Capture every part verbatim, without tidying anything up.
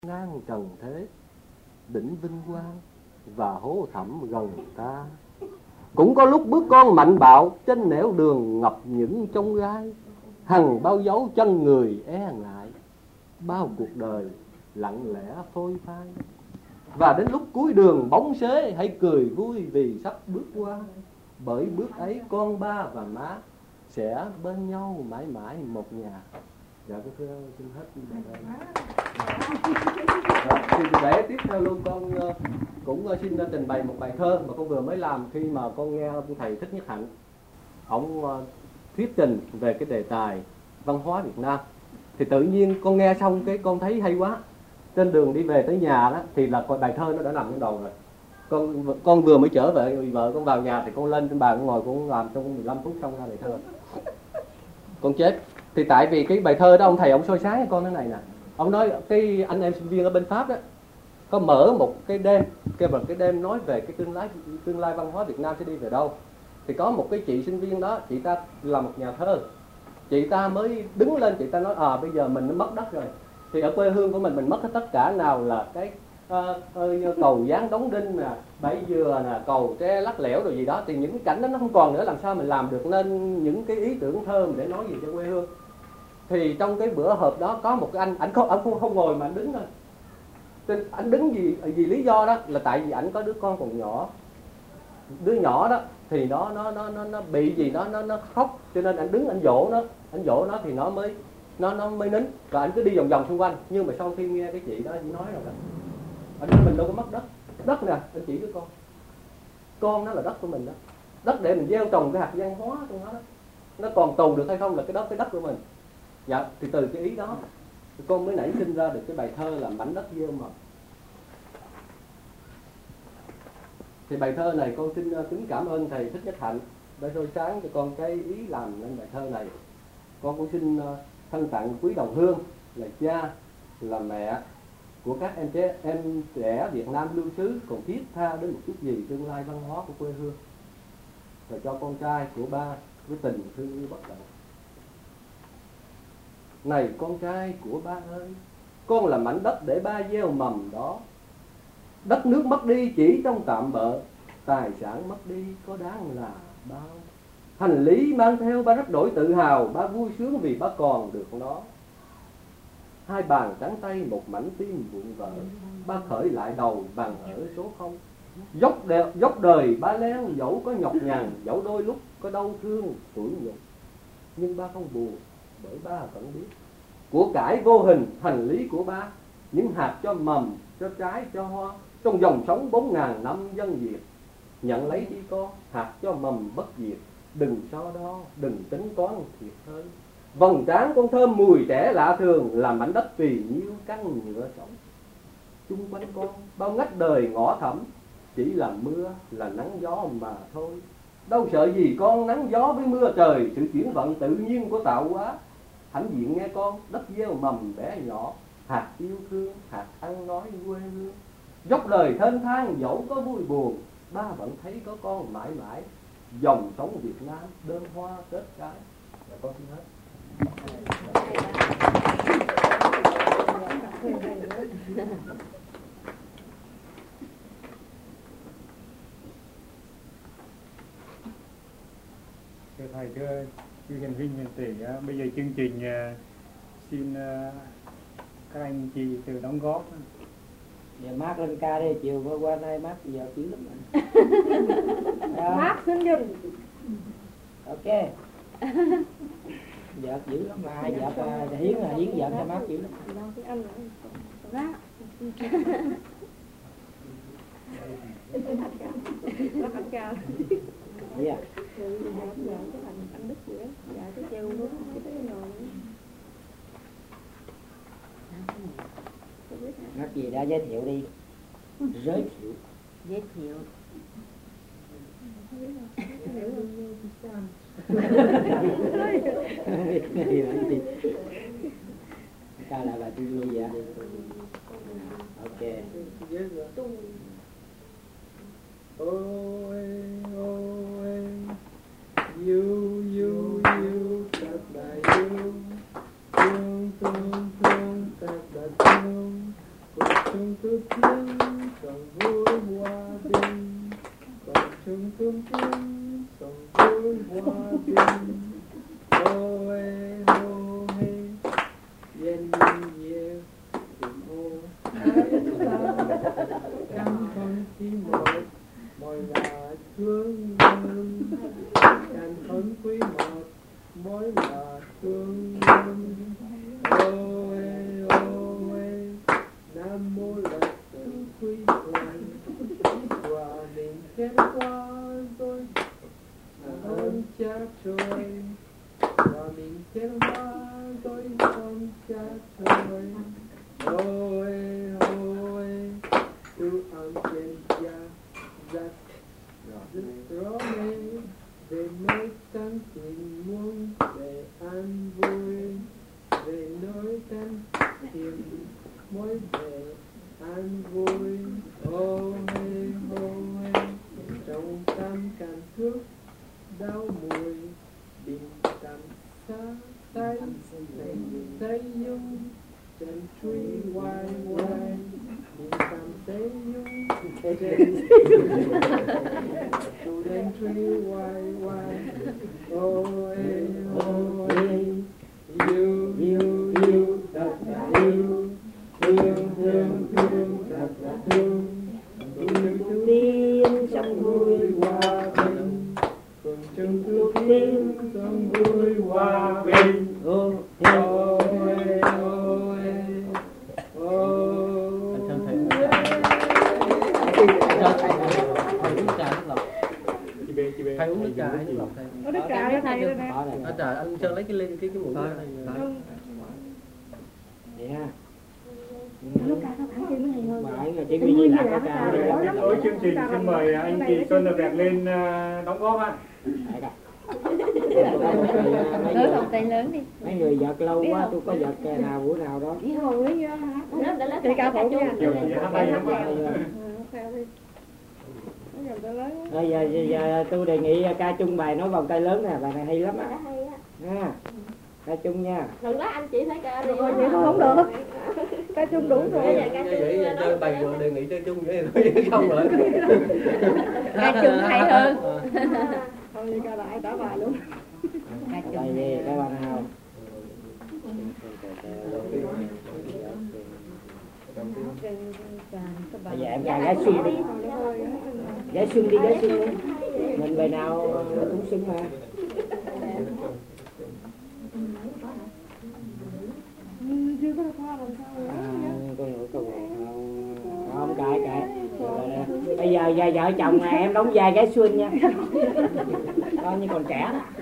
ngang trần thế, đỉnh vinh quang và hố thẳm gần ta. Cũng có lúc bước con mạnh bạo trên nẻo đường ngập những trong gai, hằng bao dấu chân người e ngại, bao cuộc đời lặng lẽ phôi phai. Và đến lúc cuối đường bóng xế, hãy cười vui vì sắp bước qua, bởi bước ấy con ba và má sẽ bên nhau mãi mãi một nhà. Dạ con thưa xin hết bài thơ. Thì để tiếp theo luôn con cũng xin trình bày một bài thơ mà con vừa mới làm khi mà con nghe ông thầy Thích Nhất Hạnh ông thuyết trình về cái đề tài văn hóa Việt Nam. Thì tự nhiên con nghe xong cái con thấy hay quá. Trên đường đi về tới nhà đó thì là bài thơ nó đã nằm trong đầu rồi. Con con vừa mới trở về vợ con vào nhà thì con lên trên bàn con ngồi con làm trong mười lăm phút xong ra bài thơ. Con chết. Thì tại vì cái bài thơ đó ông thầy ông soi sáng con thế này nè. Ông nói cái anh em sinh viên ở bên Pháp đó có mở một cái đêm, kêu bằng cái đêm nói về cái tương lai tương lai văn hóa Việt Nam sẽ đi về đâu. Thì có một cái chị sinh viên đó, chị ta là một nhà thơ. Chị ta mới đứng lên, chị ta nói à bây giờ mình nó mất đất rồi. Thì ở quê hương của mình mình mất hết tất cả, nào là cái uh, uh, cầu Giáng Đóng Đinh nè, Bãi Dừa nè, cầu Tre Lắc Lẻo rồi gì đó. Thì những cái cảnh đó nó không còn nữa, làm sao mình làm được nên những cái ý tưởng thơ để nói gì cho quê hương. Thì trong cái bữa họp đó có một cái anh, ảnh không, ảnh không, không ngồi mà anh đứng thôi. Nên ảnh đứng vì, vì lý do đó là tại vì ảnh có đứa con còn nhỏ. Đứa nhỏ đó thì nó nó nó nó, nó bị gì nó nó nó khóc, cho nên anh đứng anh dỗ nó, anh dỗ nó thì nó mới nó nó mới nín. Và anh cứ đi vòng vòng xung quanh. Nhưng mà sau khi nghe cái chị đó chỉ nói rồi, anh nói mình đâu có mất đất. Đất nè, anh chỉ với con. Con nó là đất của mình đó. Đất để mình gieo trồng cái hạt văn hóa trong nó đó. Nó còn tồn được hay không là cái đó cái đất của mình. Dạ, thì từ cái ý đó con mới nảy sinh ra được cái bài thơ là Mảnh Đất Gieo Mầm. Thì bài thơ này con xin kính cảm ơn thầy Thích Nhất Hạnh đã soi sáng cho con cái ý làm nên bài thơ này. Con cũng xin thân tặng quý đồng hương là cha, là mẹ của các em trẻ, em trẻ Việt Nam lưu xứ còn thiết tha đến một chút gì tương lai văn hóa của quê hương. Và cho con trai của ba với tình thương yêu bất tận. Này con trai của ba ơi, con là mảnh đất để ba gieo mầm đó. Đất nước mất đi chỉ trong tạm bợ, tài sản mất đi có đáng là bao. Hành lý mang theo ba rất đổi tự hào, ba vui sướng vì ba còn được nó. Hai bàn trắng tay một mảnh tim vụn vỡ, ba khởi lại đầu bằng ở số không. Dốc, đe, dốc đời ba lén dẫu có nhọc nhằn, dẫu đôi lúc có đau thương tủi nhục, nhưng ba không buồn bởi ba vẫn biết của cải vô hình hành lý của ba, những hạt cho mầm, cho trái, cho hoa trong dòng sống bốn ngàn năm dân Việt. Nhận lấy đi con, hạt cho mầm bất diệt, đừng so đo, đừng tính toán thiệt hơn. Vòng trán con thơm mùi trẻ lạ thường, là mảnh đất tùy nhiêu căn nhựa sống. Chung quanh con bao ngách đời ngõ thẳm, chỉ là mưa, là nắng gió mà thôi. Đâu sợ gì con nắng gió với mưa trời, sự chuyển vận tự nhiên của tạo hóa. Hãnh diện nghe con, đất gieo mầm bé nhỏ, hạt yêu thương, hạt ăn nói quê hương. Dốc đời thênh thang dẫu có vui buồn, ba vẫn thấy có con mãi mãi. Dòng sống Việt Nam đơn hoa kết trái. Dạ con xin hết. Thưa thầy, thưa chư hiền huynh hiền tỷ, bây giờ chương trình xin các anh chị từ đóng góp. Giờ mát lên ca đi, chiều qua qua đây mát giờ chữ lắm rồi. Mát xin dùm. Ok. Giờ dữ lắm mà ai vợ hiến là hiến vợ cho mát chữ lắm. Anh mát. Mát anh cao. Dạ. Anh Đức gì đó, dạ cái treo luôn, cái nồi. Mát gì đã giới thiệu đi. Giới thiệu. Giới thiệu. Ca lại bài Tiên Ly vậy. Ok. Ôi ôi yêu yêu yêu thật đại yêu, thương thương thương thật đại thương, chung tước tiếng sống vui hòa bình, còn chung tước tiếng sống vui hòa bình. Ôi ôi yên nhiều tình ô hai ta căng con khi một mọi là thương nhân, căng con quý một mỗi là thương nhân. Ôi ôi nam mô lật tử quý hoàng, hòa bình kết qua rồi ơn cha trời, hòa bình kết qua rồi ơn cha trời. Ôi ôi tu ăn trên cha giặc rất rõ mê về nơi tăng tình muôn, về an vui về nơi tăng tình mỗi về an vui. Ôi ôi trong tâm cảm thức đau mùi bình tâm xa tay tay dung chân truy hoài hoài bình tâm tay dung tu chân truy hoài hoài. Ôi ôi yêu yêu yêu thật là yêu, thương thương thương thật là thương, thương thương tiên sống vui hòa bình, cùng chung tu tiên sống vui hòa bình. ôi Ôi ôi Anh Sơn thầy thầy uống trà nước lọc, chị bê chị bê thầy uống nước trà hay nước lọc thầy? Có đức trà cho thầy rồi nè. À, trà anh Sơn lấy cái ly cái cái muỗng đó thầy. vậy ha. Lúc trà sao thẳng trên mấy thầy Phải là chỉ vì gì là có trà đây. Tối chương trình xin mời anh chị Xuân Lập Đẹp lên à, đóng góp ạ. Lớn vòng tay lớn đi. Mấy người giật lâu quá tôi có giật cái nào bữa nào đó. Đi hồi với chị ca phụ nha. Kiểu chị hát hay lắm ạ. Bây giờ, giờ, giờ tôi đề nghị ca chung bài nói vòng tay lớn nè, bài này hay lắm á. Ha. Ca chung nha. Đừng nói anh chị thấy ca đi. Rồi vậy thôi không được. Ca chung đủ rồi. Như vậy chơi bài rồi đề nghị chơi chung vậy thôi không rồi. Ca chung hay hơn. Thôi đi ca lại trả bài luôn. Ca chung bài gì? Ca bài nào? Bây giờ em ca gái xuân đi. Gái xuân đi, gái xuân đi. Mình bài nào cũng xuân mà. Chưa có khoa làm sao nữa. Con nữa con không, không cãi cãi. Bây giờ giờ vợ chồng này em đóng vai gái xuân nha. Coi như còn trẻ đó.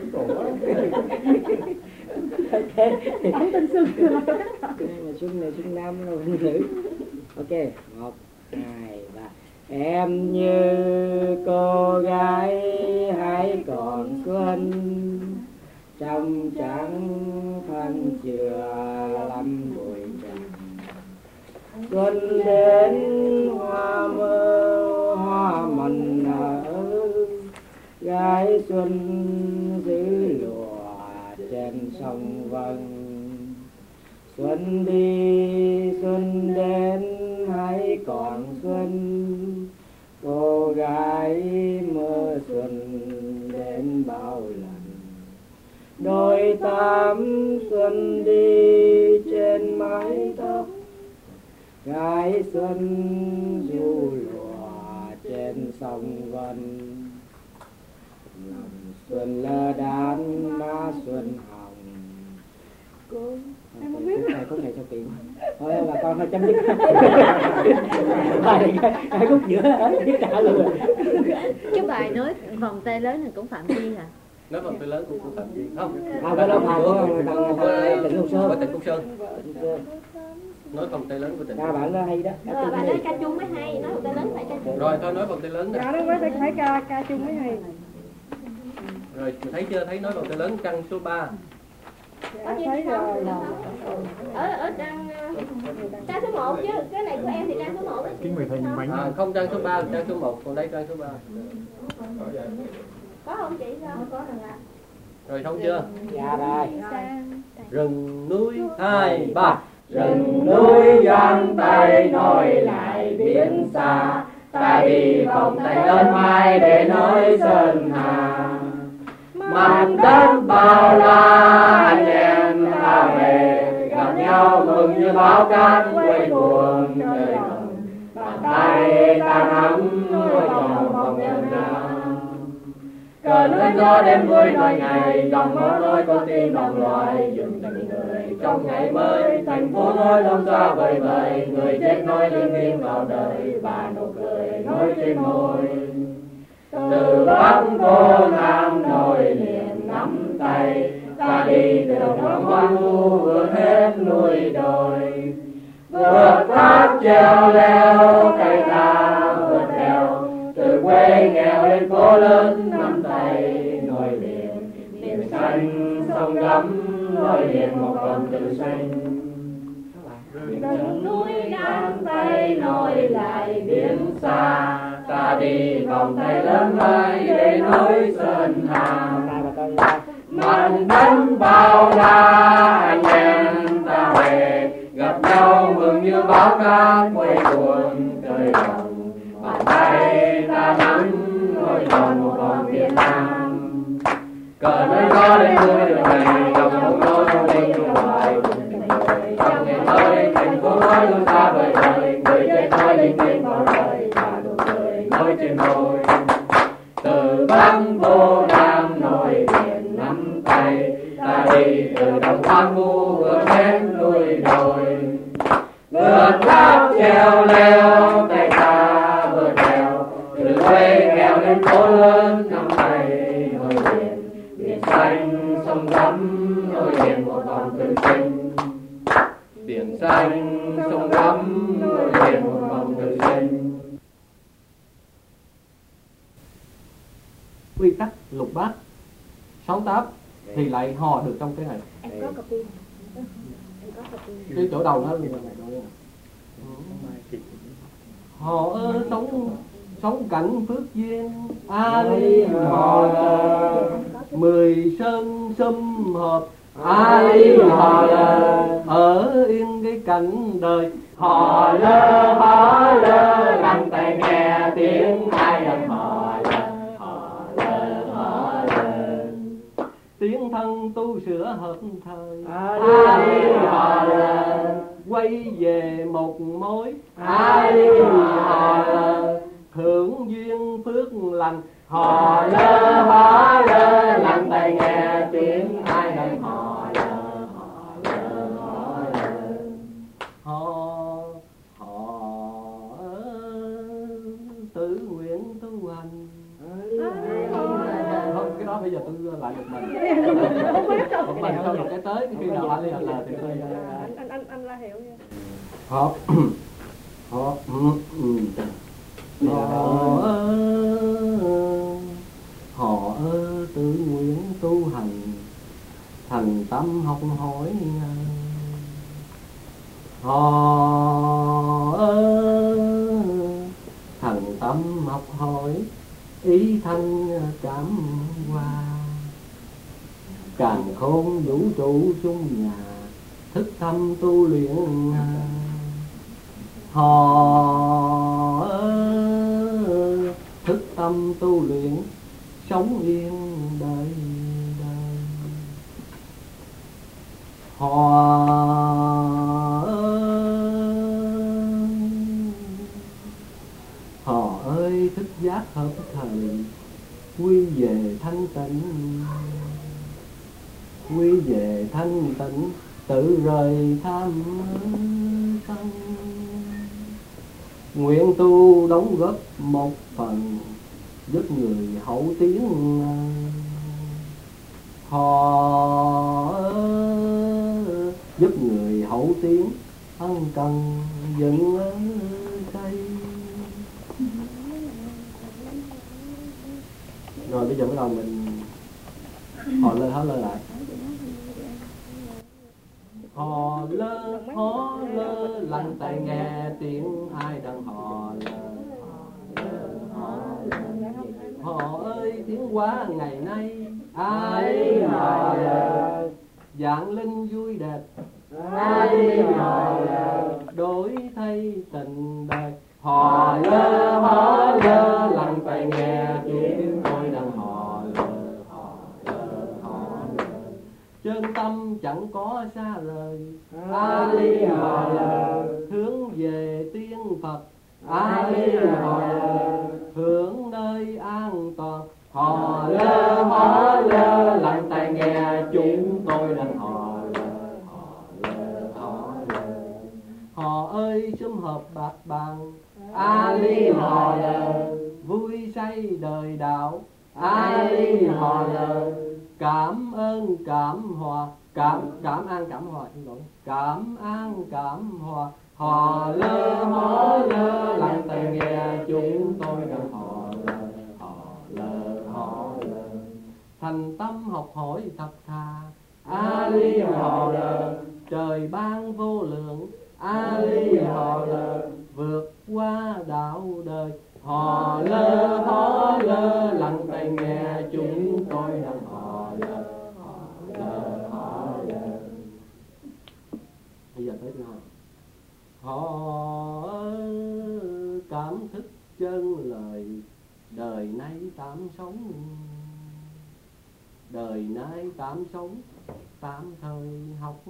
Đóng tên xuân. Mà xuân này xuân nam rồi nữ. Ok, một, hai, ba. Em như cô gái hãy còn xuân, trong trắng thân chưa lắm bụi trần. Xuân đến hoa mơ hoa mần nở, gái xuân giữ lụa trên sông Vân. Xuân đi xuân đến hãy còn xuân, cô gái mơ xuân đến bao lần. Đôi tám xuân đi trên mái tóc, gái xuân du lụa trên sông Vân. Lòng xuân lơ đãng má xuân hồng. Em không biết này khúc này sao kiện. Thôi bà con thôi chấm dứt. Bài này khúc giữa biết trả luôn rồi. Cái bài nói vòng tay lớn này cũng phạm vi hả? Nói vòng tay lớn cũng cũng phạm vi không? À cái đó phải của thằng Tỉnh Công Sơn. Tỉnh Công Sơn. Nói vòng tay lớn của Tỉnh. Ca bạn đó hay đó. Rồi bạn nói ca chung mới hay, nói vòng tay lớn phải ca chung. Rồi thôi nói vòng tay lớn nè. Dạ nó mới phải ca ca chung mới hay. Rồi thấy chưa, thấy nói vòng tay lớn trang số ba. Dạ, thấy rồi. Ở ở trang trang số một chứ, cái này của em thì trang số một. Kính mời thầy bánh. À, không trang số ba, trang số một, còn đây trang số ba. Có không chị? Không có rồi ạ. Rồi thông chưa? Dạ rồi. Rừng núi hai ba. rừng núi giang tay nói lại biển xa, ta đi vòng tay lên mai để nói sơn hà. Mặt đất bao la anh em ta về, gặp nhau mừng như bão cát quay cuồng trời đồng. Bàn tay ta nắm ngôi tròn vòng nhân nam, cờ núi gió đêm vui nói ngày, dòng máu nói con tim đồng loài dừng tình người trong ngày mới. Thành phố nói long xa vời vời, người chết nói linh thiêng vào đời, và nụ cười nói trên môi. Từ Bắc vô Nam nối liền nắm tay, ta đi từ đồng hoang hoang vu vượt hết núi đồi, vượt thác treo leo cây ta vượt theo, từ quê nghèo lên phố lớn nắm tay nối liền biển xanh sông gấm, nối liền một vòng từ xanh. Rừng núi nắm tay nối lại biển xa, ta đi vòng tay lớn vai để nối sơn hà. Mặt đất bao la anh em ta về, gặp nhau mừng như bão cát quay cuồng trời đồng. Bàn tay ta nắm ngôi tròn một vòng Việt Nam, cờ nơi gió lên vui đường này, dòng sông nối trong linh trong ngoài trong ngày mới. Thành phố nói luôn xa vời vời, người chết nói linh thiêng vào đời, và nụ cười nói trên môi. Từ Bắc vô Nam nối liền nắm tay, ta đi từ đồng hoang vu vượt hết núi đồi, vượt thác treo leo tay ta vượt theo, từ quê nghèo lên phố lớn nắm tay nối liền biển xanh sông gấm, nối liền một vòng từ xanh. Biển xanh sông gấm, nối liền một vòng từ xanh. Quy tắc lục bát sáu tám thì lại hò được trong cái này. Em có copy. Em có copy. Cái chỗ đầu nó hò ơ sống sống cảnh phước duyên a li hò lờ, mười sơn sum hợp a li hò lờ, ở yên cái cảnh đời. Hò lơ hò lơ lắng tai nghe tiếng ai đang hò lơ, hò lơ hò lơ tiếng thân tu sửa hợp thời a li hò lơ, quay về một mối a li hò lơ, hưởng duyên phước lành. hò lơ hò lơ lắng tai nghe tiếng ai đang hò lơ, hò lơ hò lơ họ họ tự nguyện tu hành. Không, cái đó bây giờ tôi lại một mình một mình xong rồi cái tới khi nào anh là là thì tôi Anh anh anh La hiểu nha. họ họ họ họ tự nguyện tu hành, thành tâm học hỏi. Họ thành tâm học hỏi, ý thanh cảm hoa. Càn khôn vũ trụ chung nhà, thức tâm tu luyện. Họ thức tâm tu luyện, sống yên đời đời. Họ họ ơi thức giác hợp thời, quy về thanh tịnh, quy về thanh tịnh, tự rời tham sân. Nguyện tu đóng góp một phần, giúp người hậu tiến. Họ giúp người hậu tiến, ân cần dựng cây. Rồi bây giờ bắt đầu mình họ lơ hó lơ lại. Hò lơ hó lơ lắng tai nghe tiếng ai đang hò lơ. Hò lơ họ ơi tiếng quá ngày nay ai hò lơ, dạng linh vui đẹp Ali hò lơ, đổi thay tình đời. Hò lơ hò lơ lặng tai nghe chúng tôi đang hò lơ, hò lơ hò lơ. Chân tâm chẳng có xa rời, Ali hò lơ, hướng về tiếng Phật. Ali hò lơ, hướng nơi an toàn. Hò lơ hò lơ lặng tai nghe chúng tôi đang hò lơ, hò lơ hò lơ. Hò ơi sum họp bạc bàn, Ali hò lơ, vui say đời đạo. Ali hò lơ, Cảm ơn cảm hòa, cảm cảm an cảm hòa, xin lỗi. Cảm an cảm hòa. Hò lơ hò lơ lặng tai nghe chúng tôi đang hò lơ, hò lơ hò lơ. Thành tâm học hỏi thật thà, Ali hò lơ, trời ban vô lượng. Ali hò lơ, vượt qua đạo đời. Hò lơ hò lơ lặng tai nghe chúng tôi đang hò lơ, hò lơ hò lơ. Bây giờ tới thứ hai. Họ cảm thức chân lời, đời nay tạm sống. Đời nay tạm sống, tạm thời học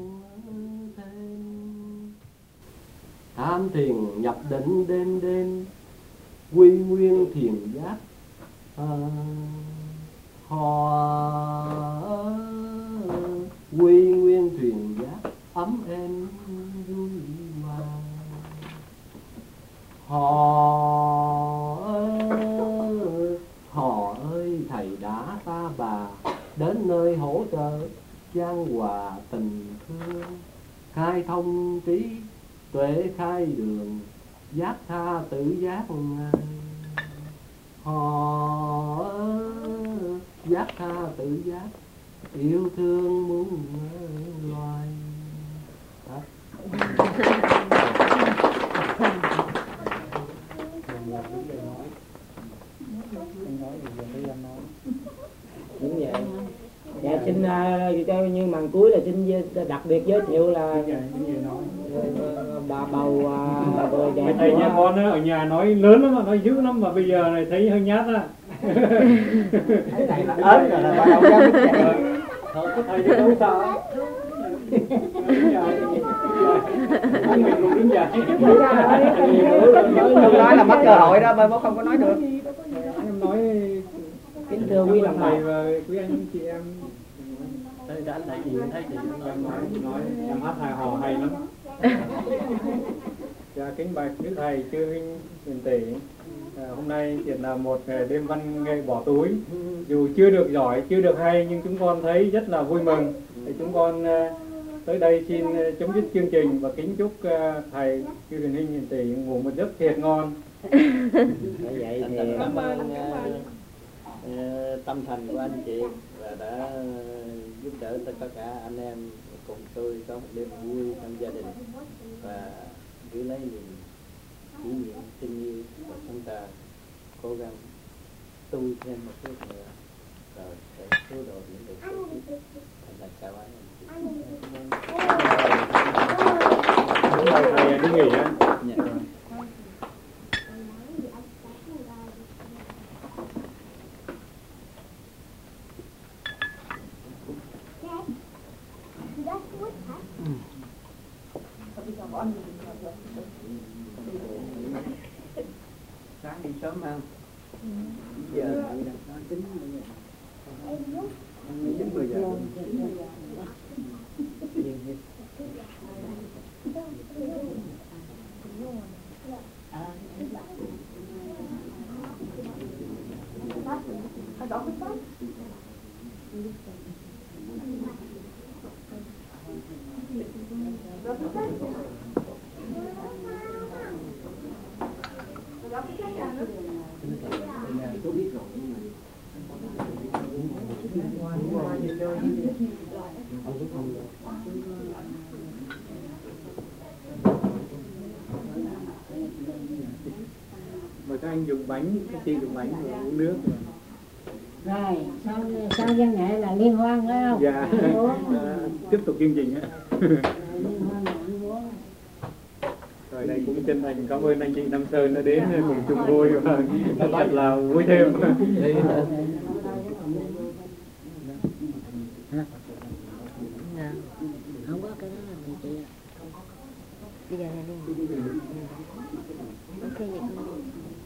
thêm. Tham thiền nhập định đêm đêm, quy nguyên thiền giác. À, họ quy nguyên thiền giác ấm êm vui hòa. Họ họ ơi thầy đã ta bà đến nơi hỗ trợ chan hòa tình thương. Khai thông trí tuệ khai đường, giác tha tự giác. Họ giác tha tự giác, yêu thương muôn loài. Đúng vậy. Dạ xin uh, cho như màn cuối là xin đặc biệt giới thiệu là bà bầu uh, bà bầu đẹp. Thầy nhà con đó, ở nhà nói lớn lắm mà nói dữ lắm mà bây giờ này thấy hơi nhát á. Cái này là ớn rồi là bà bầu ra biết chạy. Thôi thầy thì không sợ. Anh mình cũng đứng dậy. Không nói là mất cơ hội đó, bố không có nói được. Em nói Kính thưa quý đồng thầy bào và quý anh chị em. Thấy anh thấy gì thấy chị Em nói nói em hát hài hò hay lắm. Dạ kính bạch đức thầy chư huynh hiền tỷ. À, hôm nay chỉ là một đêm văn nghệ bỏ túi. Dù chưa được giỏi, chưa được hay nhưng chúng con thấy rất là vui mừng. Thì chúng con tới đây xin chấm dứt chương trình và kính chúc thầy chư huyền huynh hiền tỷ ngủ một giấc thiệt ngon. vậy thì cảm ơn uh, tâm thành của anh chị và đã giúp đỡ tất cả anh em cùng tôi có một đêm vui trong gia đình và giữ lấy niềm kỷ niệm tình yêu và chúng ta cố gắng tu thêm một chút nữa rồi sẽ cứu độ những người kế tiếp. Thành là chào anh chị. Thầy đi nghỉ á. Sáng đi sớm không? Giờ tính chín mười giờ. Tôi biết rồi nhưng Mời các anh dùng bánh, các chị dùng bánh và uống nước. Rồi, sau, sau văn nghệ là liên hoan phải không? Dạ, à, tiếp tục chương trình á. Liên hoan chân thành cảm ơn anh chị Nam Sơn đã đến cùng chung vui và thật là vui thêm. Không có cái đó là gì chị ạ. Bây giờ này luôn. Ok vậy con.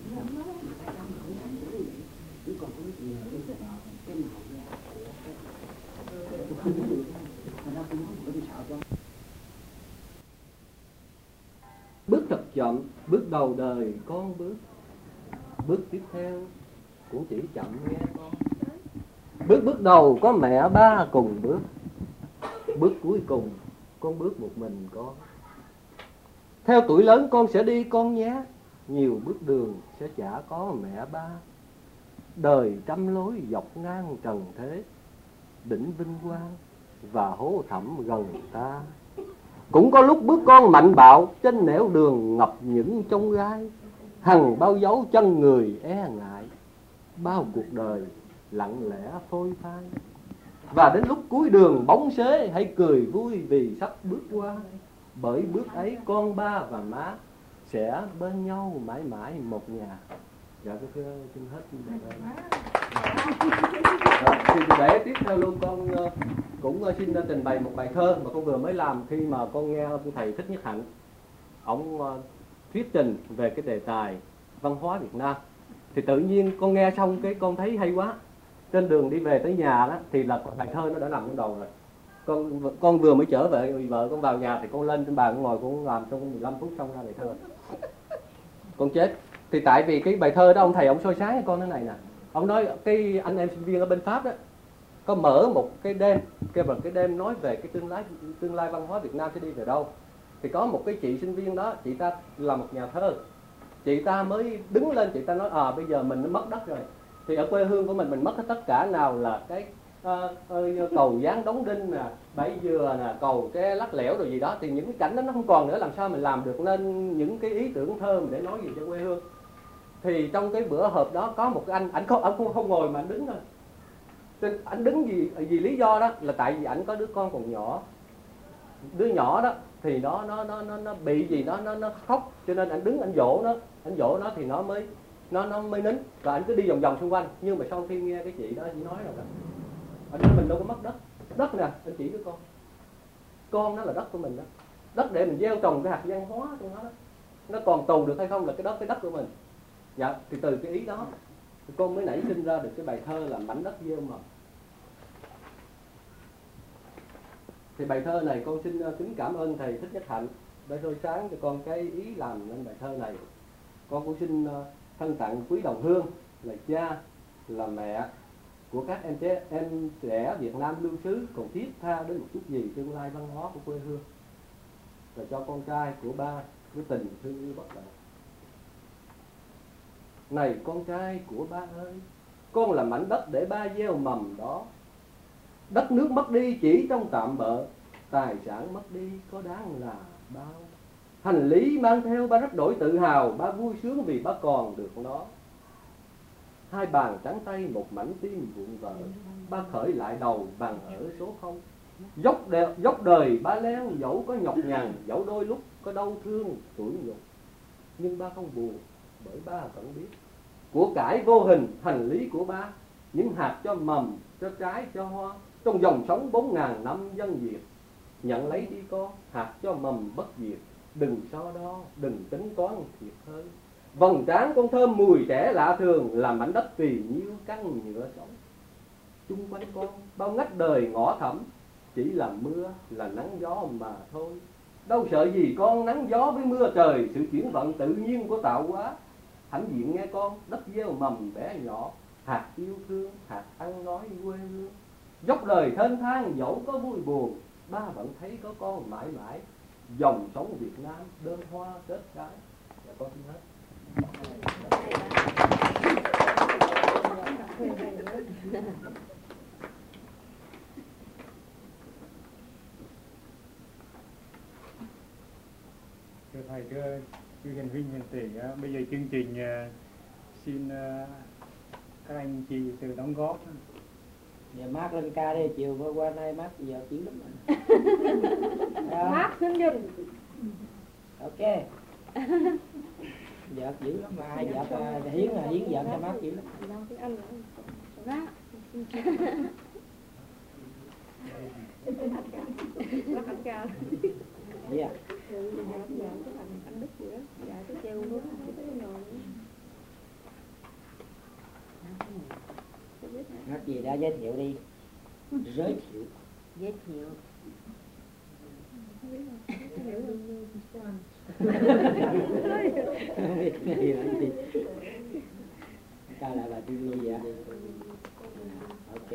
Bước thật chậm, bước đầu đời con bước. Bước tiếp theo cũng chỉ chậm nghe con. Bước bước đầu có mẹ ba cùng bước. Bước cuối cùng con bước một mình con. Theo tuổi lớn con sẽ đi con nhé. Nhiều bước đường sẽ chả có mẹ ba. Đời trăm lối dọc ngang trần thế. Đỉnh vinh quang và hố thẳm gần ta. Cũng có lúc bước con mạnh bạo trên nẻo đường ngập những chông gai. Hằng bao dấu chân người e ngại. Bao cuộc đời lặng lẽ phôi phai. Và đến lúc cuối đường bóng xế hãy cười vui vì sắp bước qua. Bởi bước ấy con ba và má sẽ bên nhau mãi mãi một nhà. Dạ thưa xin hết. Thì để tiếp theo luôn con cũng xin trình bày một bài thơ mà con vừa mới làm khi mà con nghe thầy Thích Nhất Hạnh ông thuyết trình về cái đề tài văn hóa Việt Nam. Thì tự nhiên con nghe xong cái con thấy hay quá. Trên đường đi về tới nhà đó thì là bài thơ nó đã nằm trong đầu rồi. Con con vừa mới trở về vợ con vào nhà thì con lên trên bàn con ngồi con làm trong mười lăm phút xong ra bài thơ. Con chết. Thì tại vì cái bài thơ đó ông thầy ông soi sáng con thế này nè. Ông nói cái anh em sinh viên ở bên Pháp đó có mở một cái đêm, kêu bằng cái đêm nói về cái tương lai tương lai văn hóa Việt Nam sẽ đi về đâu. Thì có một cái chị sinh viên đó, chị ta là một nhà thơ. Chị ta mới đứng lên, chị ta nói à bây giờ mình nó mất đất rồi. Thì ở quê hương của mình mình mất hết tất cả, nào là cái uh, uh, cầu Giáng Đóng Đinh nè, Bãi Dừa nè, cầu cái Lắc Lẻo rồi gì đó, thì những cái cảnh đó nó không còn nữa, làm sao mình làm được nên những cái ý tưởng thơ để nói gì cho quê hương. Thì trong cái bữa họp đó có một cái anh, ảnh không, ảnh không, không ngồi mà anh đứng thôi. Nên ảnh đứng vì vì lý do đó là tại vì ảnh có đứa con còn nhỏ. Đứa nhỏ đó thì nó nó nó nó, nó bị gì nó nó nó khóc, cho nên ảnh đứng ảnh dỗ nó, ảnh dỗ nó thì nó mới nó nó mới nín, và ảnh cứ đi vòng vòng xung quanh. Nhưng mà sau khi nghe cái chị đó chỉ nói rồi, anh nói mình đâu có mất đất, đất nè anh chỉ với con, con nó là đất của mình đó, đất để mình gieo trồng cái hạt văn hóa trong nó đó, nó còn tồn được hay không là cái đó cái đất của mình. Dạ, thì từ cái ý đó thì con mới nảy sinh ra được cái bài thơ là Mảnh Đất Gieo Mầm. Thì bài thơ này con xin kính cảm ơn thầy Thích Nhất Hạnh đã soi sáng cho con cái ý làm nên bài thơ này. Con cũng xin thân tặng quý đồng hương là cha, là mẹ của các em trẻ, em trẻ Việt Nam lưu xứ còn thiết tha đến một chút gì tương lai văn hóa của quê hương, và cho con trai của ba với tình thương yêu bất tận. Này con trai của ba ơi, con là mảnh đất để ba gieo mầm đó. Đất nước mất đi chỉ trong tạm bợ, tài sản mất đi có đáng là bao. Hành lý mang theo ba rất đổi tự hào, ba vui sướng vì ba còn được nó. Hai bàn trắng tay một mảnh tim vụn vỡ, ba khởi lại đầu bằng ở số không. Dốc, đe, dốc đời ba leo dẫu có nhọc nhằn, dẫu đôi lúc có đau thương tủi nhục, nhưng ba không buồn bởi ba vẫn biết của cải vô hình hành lý của ba, những hạt cho mầm, cho trái, cho hoa trong dòng sống bốn ngàn năm dân Việt. Nhận lấy đi con, hạt cho mầm bất diệt, đừng so đo, đừng tính toán thiệt hơn. Vòng trán con thơm mùi trẻ lạ thường, làm mảnh đất vì nhiêu căn nhựa sống. Chung quanh con bao ngách đời ngõ thẳm, chỉ là mưa là nắng gió mà thôi. Đâu sợ gì con nắng gió với mưa trời, sự chuyển vận tự nhiên của tạo hóa. Hãnh diện nghe con, đất gieo mầm bé nhỏ, hạt yêu thương, hạt ăn nói quê hương. Dốc đời thênh thang dẫu có vui buồn, ba vẫn thấy có con mãi mãi. Dòng sống Việt Nam đơn hoa kết trái. Dạ con xin hết. Thưa thầy, thưa chư hiền huynh hiền tỷ, bây giờ chương trình xin các anh chị từ đóng góp. Giờ mát lên ca đi, chiều qua qua nay mát giờ chịu lắm rồi. Mát xin dùm. Ok. Vợt dữ lắm mà hai vợt hiến là hiến vợt cho mát dữ lắm. Anh đó anh cao Dạ. anh Đức gì đó dạ cái treo luôn cái ngồi Hát gì đó giới thiệu đi. Giới thiệu. Giới thiệu. Không biết cái gì là gì. Ta là bà Tư Ly vậy. Ok.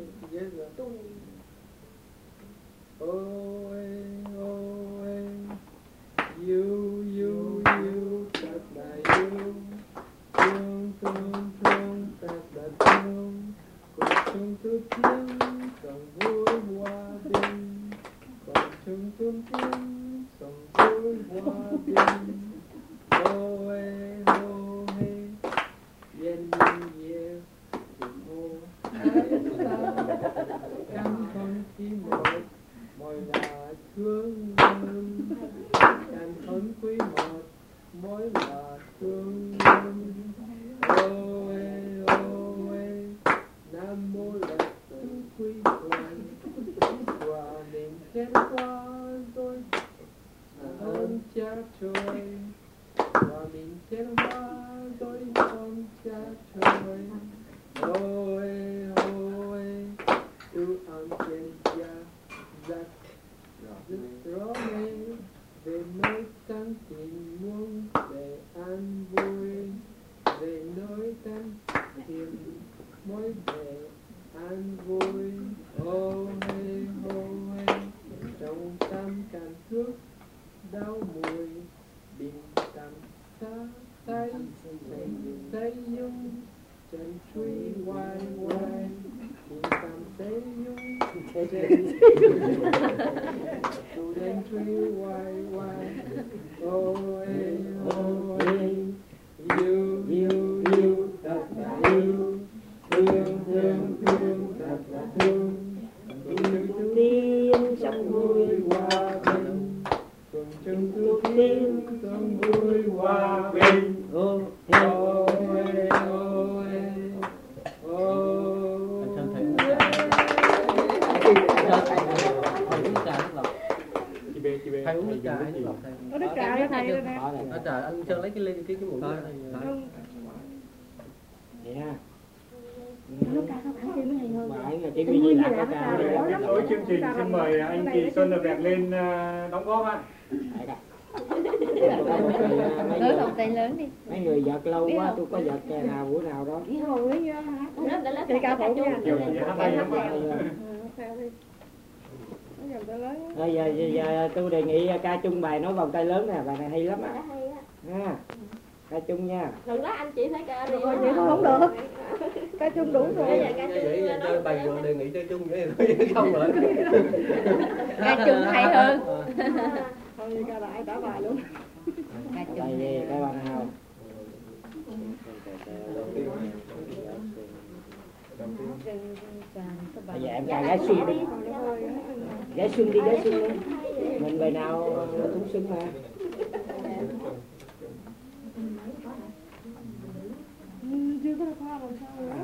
Ôi ôi you you you thật là you thương thương thương thật là thương cùng chung thương tiếng còn vui hòa bình còn chung thương tiếng còn vui hòa bình ôi ôi yên yên hồ ai sao căng con khi một mỗi là thương em càng thân quý một mỗi là thương em ôi ôi nam mô lạc tử quý hoàng hòa niệm khen qua rồi ơn cha trời hòa niệm khen qua rồi ơn cha trời ôi ôi ưu ân trên cha giặc rất rõ nghe về nơi tăng tình muôn về an vui về nơi tăng tình mỗi về an vui ô hê ô hê trong tâm càng thước đau mùi bình tâm xa tay tay dung chân truy hoài hoài bình tâm tay dung tu đến truy hoài hoài ôi ôi yêu yêu yêu thật là yêu thương thương thương thật là thương cùng chung tiên trong vui hòa bình cùng chung tiên trong vui hòa bình ôi ôi ôi thầy uống nước trà hay nước lọc thầy? có nước trà cho thầy rồi nè. Nước trà anh Sơn lấy cái ly cái cái muỗng này. Vậy ha. Nước trà không phải thêm cái này hơn. Bạn là chỉ vì làm cái trà Tiếp nối chương trình xin mời anh chị Xuân Lập Đẹp lên đóng góp ạ. Nói vòng tay lớn đi. Mấy người giật lâu quá tôi có giật cái nào bữa nào đó. Cái hồi ấy hả? Chị ca phụ nha. Kiểu gì hát hay lắm ạ. Bây giờ, giờ, giờ tôi đề nghị ca chung bài nói vòng tay lớn nè, bài này hay lắm á. Ha. Ca chung nha. Lần đó anh chị phải ca đi. Rồi vậy không được. Ca chung đủ rồi. Vậy chơi bài vừa đề nghị chơi chung vậy thôi không rồi. Ca chung hay hơn. Thôi ca lại trả bài luôn. Ca chung. Bài gì? Bài bài nào? Bây giờ em ca gái xuân đi. Gái xuân đi, gái xuân đi. Mình bài nào cũng xuân mà. Chưa có khoa làm sao nữa.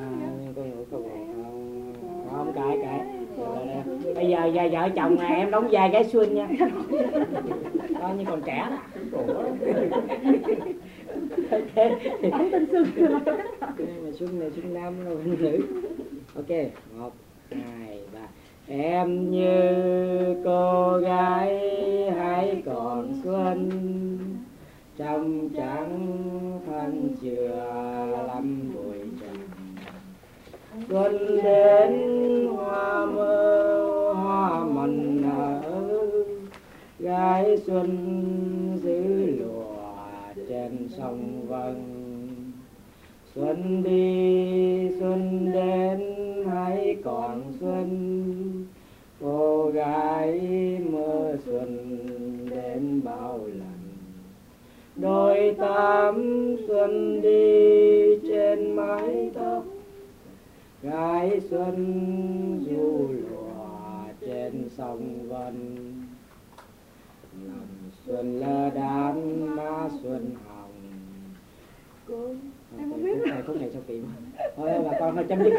Không cãi cãi. Bây giờ giờ vợ chồng này em đóng vai gái xuân nha. Coi như còn trẻ đó. Không tin xuân. Mà xuân này xuân nam là phụ nữ. Ok, một, hai, ba. Em như cô gái hãy còn xuân, trong trắng thân chưa lắm bụi trần. Xuân đến hoa mơ hoa mận nở, gái xuân giữ lụa trên sông Vân. Xuân đi xuân đến hãy còn xuân, cô gái mơ xuân đến bao lần. Đôi tám xuân đi trên mái tóc, gái xuân du lụa trên sông Vân. Lần xuân lơ đan má xuân hồng. Em không biết hai khúc này sao kỳ quá. Thôi bà con thôi chấm dứt.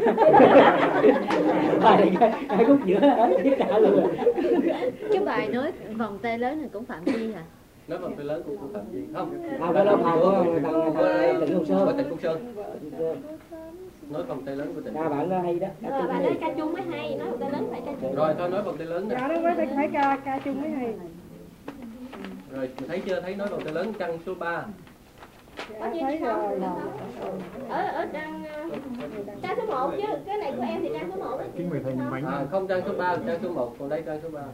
Bài này hai khúc giữa hết dứt cả luôn. Cái bài nói vòng tay lớn này cũng phạm vi hả? Nói vòng tay lớn cũng cũng phạm vi không? À cái lớp hai của thằng thằng Trịnh Công Sơn. Trịnh Công Sơn. Nói vòng tay lớn của Trịnh. Ca bản nó hay đó. Rồi bà nói ca chung mới hay, nói vòng tay lớn phải ca chung. Rồi thôi nói vòng tay lớn nè. Dạ nó phải phải ca ca chung mới hay. Rồi thấy chưa, thấy nói vòng tay lớn căn số ba. Có gì không? Ở ở trang trang số một chứ, cái này của em thì trang số một. Kính mời thầy bánh. À không, trang số ba, trang số một, còn đây trang số ba.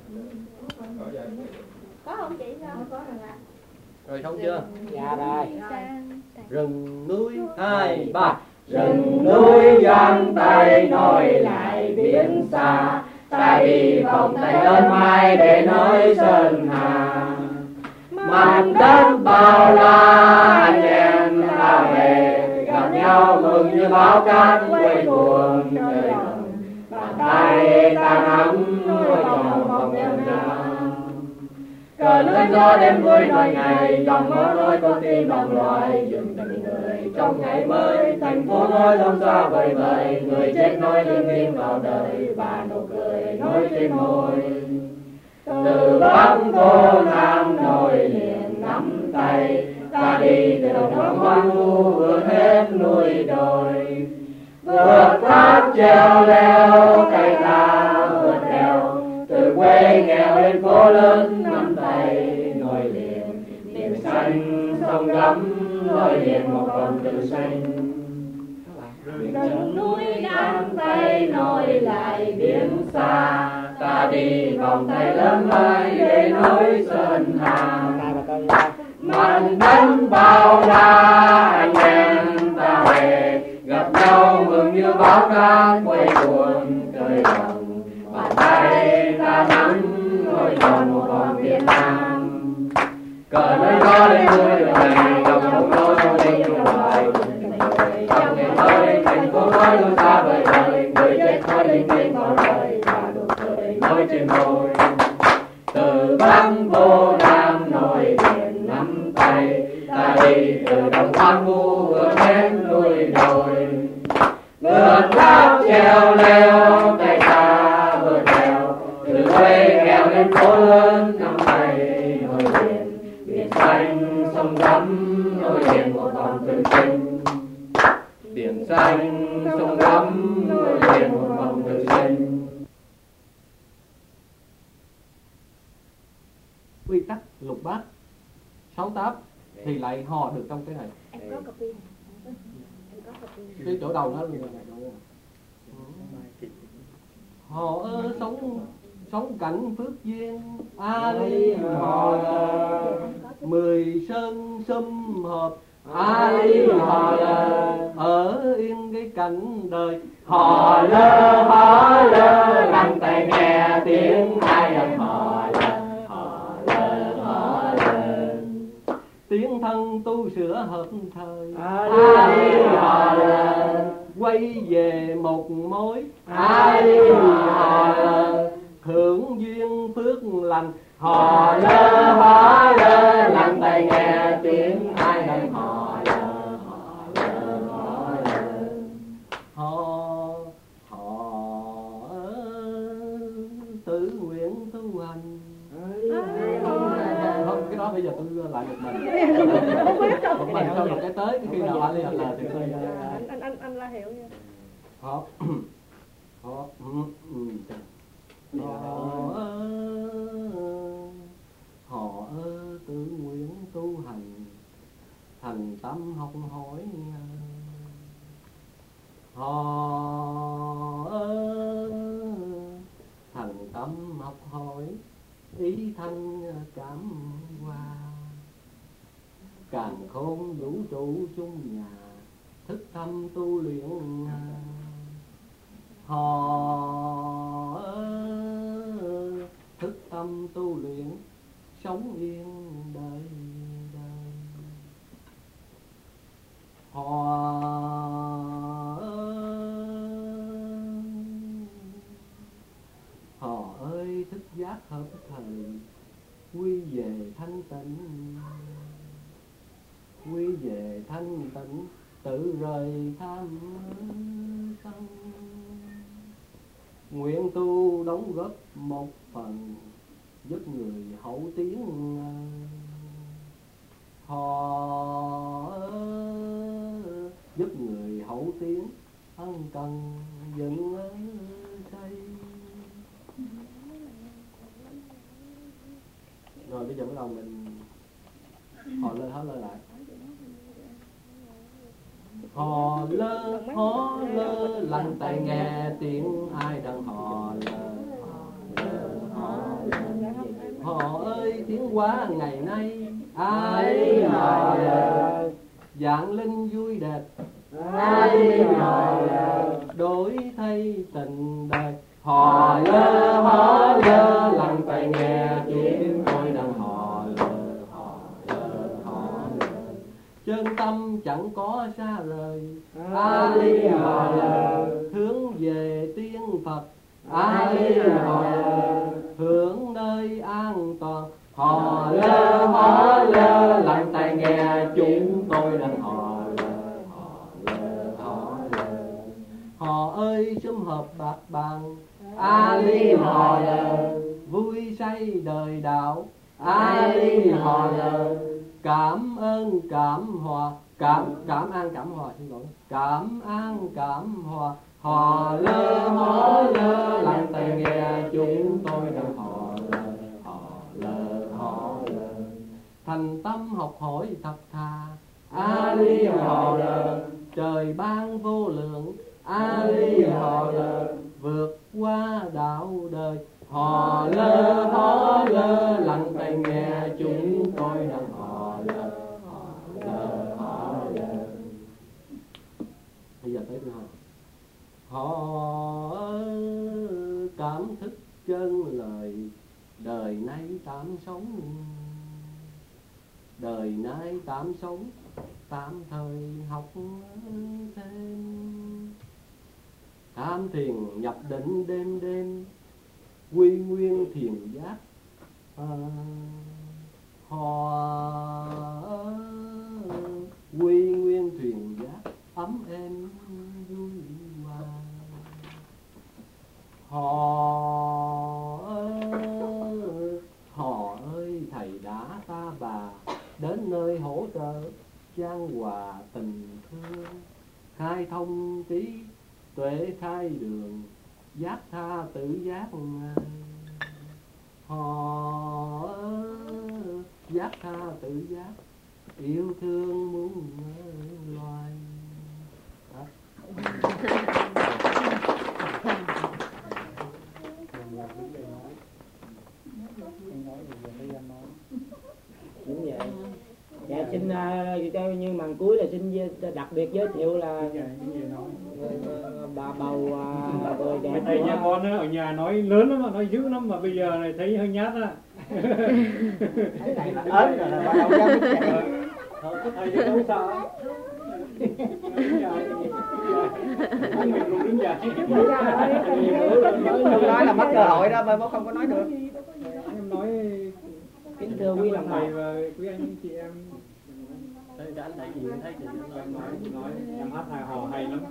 Có không chị? Sao có rồi ạ? Rồi xong chưa? Dạ rồi. Rừng núi hai ba. Rừng núi giang tay nối lại biển xa, ta đi vòng tay lên mai để nói sơn hà. Mặt đất bao la anh em ta về, gặp nhau mừng như báo cát quay cuồng trời đồng. Bàn tay ta nắm nuôi tròn vòng đeo nhau. Cờ lưới gió đêm vui nỗi ngày, dòng mơ nối con tim đồng loài dừng tình người. Trong ngày mới, thành phố nói long xa vời vời, người chết nói linh thiêng vào đời, và nụ cười nói trên môi. Từ Bắc cô Nam nối liền nắm tay, ta đi từ đồng hoang vu vượt hết núi đồi. Vượt thác treo leo cây ta vượt đèo, từ quê nghèo lên phố lớn nắm tay nối liền. Biển xanh sông gấm nối liền một vòng từ xanh. Rừng núi nắm tay nối lại biển xa, ta đi vòng tay lớn mai để nối sơn hà. Mặt đất bao la anh em ta về, gặp nhau mừng như báo cát quay cuồng trời đồng. Bàn tay ta nắm nối tròn một vòng Việt Nam. Cờ nơi gió lên vui đường này, gặp một nỗi trong tình trong loài. Trong ngày mới thành phố nói luôn xa vời vời, người chết nói linh thiêng vào đời, và nụ cười nói trên môi. Từ Bắc vô Nam nối liền nắm tay, ta đi từ đồng hoang vu vượt hết núi đồi. Vượt thác treo leo tay ta vượt đèo, từ quê nghèo lên phố lớn nắm tay nối liền. Biển xanh sông gấm nối liền một vòng từ xanh. Biển xanh sông gấm nối liền một vòng từ xanh. Quy tắc lục bát sáu tám thì lại hò được trong cái này. Em có copy này. Em có copy này. Cái chỗ đầu nó luôn rồi. Hò ơ sống sống cảnh phước duyên a li hò lờ, mười sơn sum hợp a li hò lờ, ở yên cái cảnh đời. Hò lơ hò lơ lắng tai nghe tiếng ai đang hò lơ. Hò lơ hò lơ Tiếng thân tu sửa hợp thời a li hò lơ, quay về một mối a li hò lơ. hưởng duyên phước lành. Hò lơ hò lơ lắng tai nghe tiếng ai đang hò lơ. Hò lơ hò lơ Họ họ tự nguyện tu hành. Không, cái đó bây giờ tôi lại một mình. Một mình xong rồi cái tới cái khi nào anh đi là thì tôi anh anh anh la hiểu nha. họ họ họ họ tự nguyện tu hành, thành tâm học hỏi. Họ thành tâm học hỏi, ý thanh cảm hoa. Càn khôn vũ trụ chung nhà, thức tâm tu luyện. Họ thức tâm tu luyện, sống yên đời đời. Họ họ ơi thức giác hợp thời, quy về thanh tịnh. thanh tịnh tự rời tham sân. Nguyện tu đóng góp một phần giúp người hậu tiến, họ giúp người hậu tiến ân cần dựng xây. Rồi bây giờ bắt đầu mình họ lơ hết lơ lại. Hò lơ hó lơ lặng tai nghe tiếng ai đang hò lơ. Hò lơ hò ơi tiếng quá ngày nay ai hò lơ. Dạng linh vui đẹp ai hò lơ. Đổi thay tình đời hò lơ hò lơ lặng tai nghe tiếng tôi đang hò lơ. Hò lơ hò lơ chân tâm chẳng có xa rời a li hò lơ. Hướng về tiên Phật a li hò lơ. Hướng nơi an toàn hò lơ hò lơ lặng tai nghe chúng tôi đang hò lơ. Hò lơ hò lơ hò ơi sum họp bạc bàn a li hò lơ. Vui say đời đạo a li hò lơ. Cảm ơn cảm hòa cảm cảm an cảm hòa xin lỗi cảm an cảm hòa hò lơ hò lơ lặng tai nghe chúng tôi đang hò lơ. Hò lơ hò lơ thành tâm học hỏi thật thà a li hò lơ. Trời ban vô lượng a li hò lơ. Vượt qua đạo đời hò lơ hò lơ lặng tai nghe chúng tôi đang hò lơ. Hò lơ hò lơ bây giờ tới thứ hai. Họ cảm thức chân lời đời nay tạm sống. Đời nay tạm sống tạm thời học thêm. Tham thiền nhập định đêm đêm quy nguyên thiền giác. À, họ quy nguyên thiền giác ấm êm vui hòa. Họ họ ơi thầy đã ta bà đến nơi hỗ trợ chan hòa tình thương. Khai thông trí tuệ khai đường giác tha tự giác. Họ giác tha tự giác yêu thương muôn loài. Đó. Đúng vậy. Dạ xin uh, cho như màn cuối là xin đặc biệt giới thiệu là bà bầu uh, người đẹp. Thầy nhà con á, ở nhà nói lớn lắm mà nói dữ lắm mà bây giờ này thấy hơi nhát á. Thầy là ớn rồi là bắt đầu ra biết chạy. Thôi thầy thì không sợ. Mình cũng đứng dậy. Không nói là mất cơ hội đó, mà không có nói được. Em nói kính thưa quý đồng thầy và quý anh chị em. Đây anh đại diện thấy chị nói nói em hát hài hò hay lắm.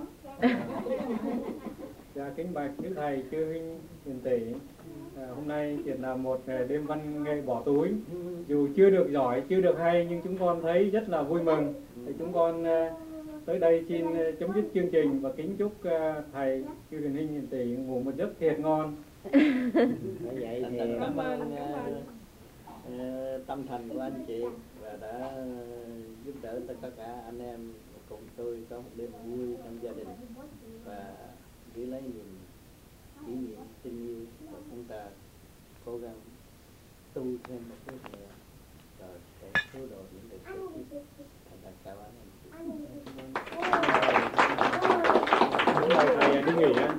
Dạ kính bạch đức thầy chư huynh hiền tỷ. À, hôm nay chỉ là một đêm văn nghệ bỏ túi. Dù chưa được giỏi, chưa được hay nhưng chúng con thấy rất là vui mừng. Thì chúng con tới đây xin chấm dứt chương trình và kính chúc thầy chư hiền huynh hiền tỷ ngủ một giấc thiệt ngon. Vậy thì cảm ơn uh, tâm thành của anh chị và đã giúp đỡ tất cả anh em cùng tôi có một đêm vui trong gia đình và giữ lấy niềm kỷ niệm tình yêu và chúng ta cố gắng tu thêm một chút nữa rồi để cứu độ những người chết tiếp. Thành thật cảm ơn anh chị. Thầy đi nghỉ á.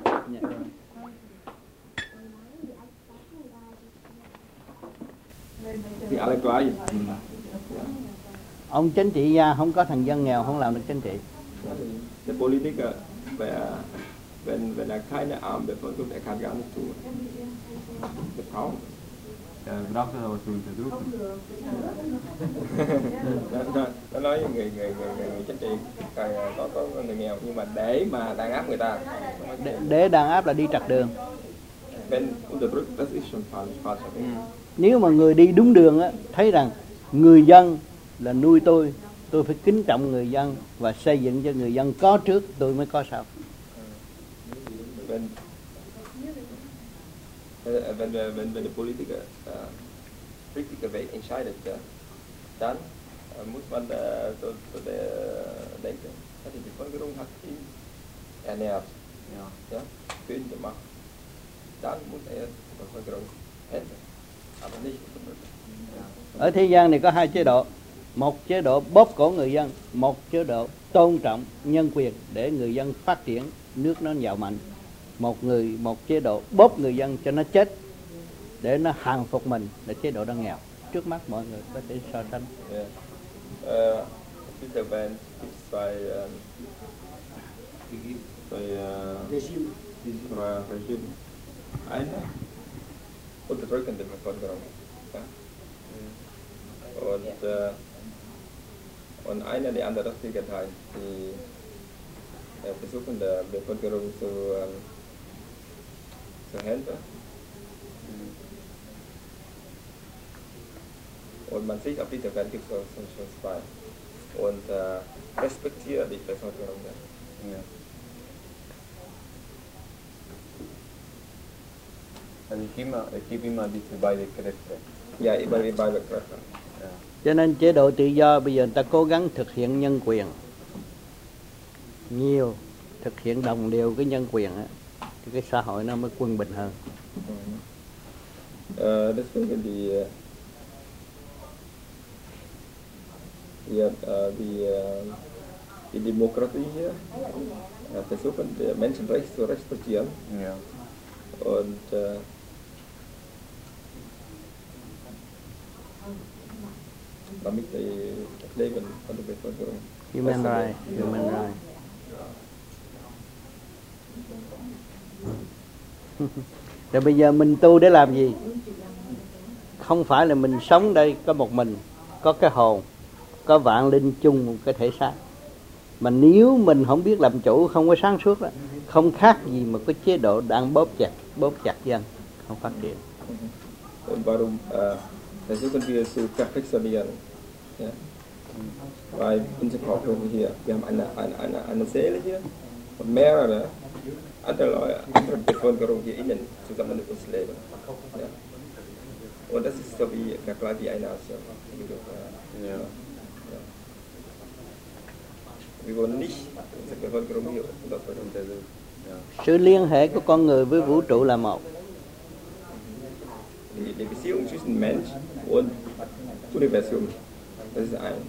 Thì ở đây có gì? Ông chính trị không có thằng dân nghèo không làm được chính trị. The politiker where when when I keine Arm before du er kann gar nicht tun. Der Traum. braucht es aber zu unterdrücken. nó, nó nói với người người người người, người chính trị coi có có người nghèo nhưng mà để mà đàn áp người ta. để, để đàn áp là đi trật đường. Wenn unterdrückt, das ist schon falsch, falsch. Ừ. Nếu mà người đi đúng đường á, thấy rằng người dân là nuôi tôi, tôi phải kính trọng người dân và xây dựng cho người dân có trước tôi mới có sau. Wenn wenn wenn wenn wenn der Politiker uh, richtige Weg entscheidet, ja, dann uh, muss man uh, so, so der, uh, denken, dass die Bevölkerung hat ihn ernährt, ja, ja, für ihn gemacht. Dann muss er die Bevölkerung helfen, aber nicht unterdrücken. Ở thế gian này có hai chế độ, một chế độ bóp cổ người dân, một chế độ tôn trọng nhân quyền để người dân phát triển nước nó giàu mạnh. Một người một chế độ bóp người dân cho nó chết để nó hàng phục mình là chế độ đang nghèo. Trước mắt mọi người có thể so sánh. Yeah. Uh, Peter Van gibt zwei uh, zwei uh, Regime. Zwei Regime. Einer unterdrückende Bevölkerung. Ja. Und, uh, und einer die andere das Gegenteil. Die uh, versuchen der Bevölkerung zu uh, zu helfen. Und man sieht auf dieser Welt gibt es schon, schon zwei. Und äh, respektiere die Bevölkerung. Ja. Also ich immer, ich gebe immer diese beide Kräfte. Ja, immer die beide Kräfte. Ja. Cho nên chế độ tự do bây giờ người ta cố gắng thực hiện nhân quyền nhiều, thực hiện đồng đều cái nhân quyền á, thì cái xã hội nó mới quân bình hơn. Uh, deswegen die ja, uh, die, uh, die Demokratie hier uh, versuchen die Menschenrechte zu respektieren. Ja. Und uh, damit die, das Leben von der Bevölkerung. Human rights, human rights. Rồi bây giờ mình tu để làm gì? Không phải là mình sống đây có một mình, có cái hồn, có vạn linh chung một cái thể xác. Mà nếu mình không biết làm chủ, không có sáng suốt đó, không khác gì mà có chế độ đang bóp chặt, bóp chặt dân, không phát triển. Und warum uh, versuchen wir zu perfektionieren? Ja? Weil unsere Aufgabe hier, wir haben eine, eine, eine, eine Seele hier und mehrere andere Leute, andere Bevölkerung hier innen zusammen mit uns leben. Ja? Und das ist so wie Vergleich wie eine Nation. Ja. Ja. Wir wollen nicht unsere Bevölkerung hier unterdrücken. Sự liên hệ của con người với vũ trụ là một. Die, die Beziehung zwischen Mensch und Universum, das ist ein.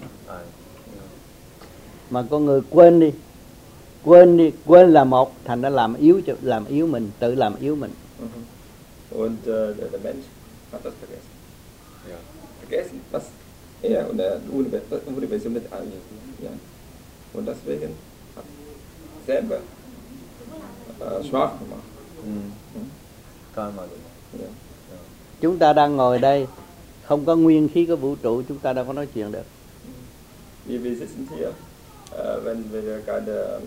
Mà con người quên đi, quên đi, quên là một, thành ra làm yếu cho làm yếu mình, tự làm yếu mình. Und uh, der, der Mensch hat das vergessen. Ja. Vergessen, was er und der Universum mit allen. Ja. Und deswegen hat selber uh, schwach gemacht. Mhm. Karma. Ja. Chúng ta đang ngồi đây, không có nguyên khí của vũ trụ, chúng ta đâu có nói chuyện được. Wir, wir sitzen hier, uh, wenn wir keine